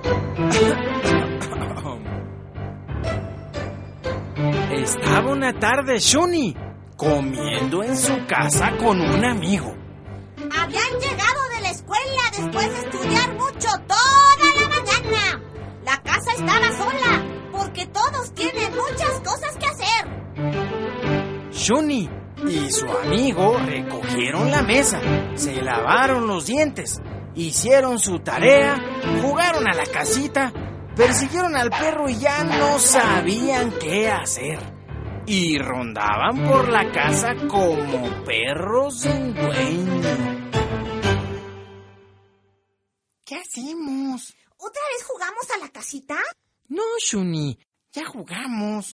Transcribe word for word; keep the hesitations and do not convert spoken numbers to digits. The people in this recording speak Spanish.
Estaba una tarde Shuni comiendo en su casa con un amigo. Habían llegado de la escuela después de estudiar mucho toda la mañana. La casa estaba sola porque todos tienen muchas cosas que hacer. Shuni y su amigo recogieron la mesa, se lavaron los dientes, hicieron su tarea, jugaron a la casita, persiguieron al perro y ya no sabían qué hacer. Y rondaban por la casa como perros sin dueño. ¿Qué hacemos? ¿Otra vez jugamos a la casita? No, Shuni, ya jugamos.